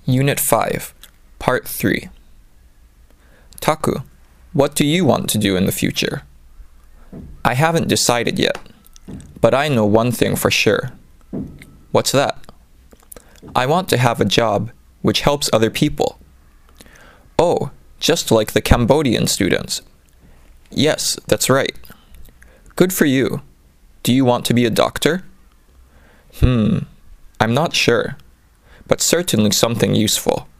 Unit 5, Part 3. Taku, what do you want to do in the future? I haven't decided yet, but I know one thing for sure. What's that? I want to have a job which helps other people. Oh, just like the Cambodian students. Yes, that's right. Good for you. Do you want to be a doctor? I'm not sure, but certainly something useful.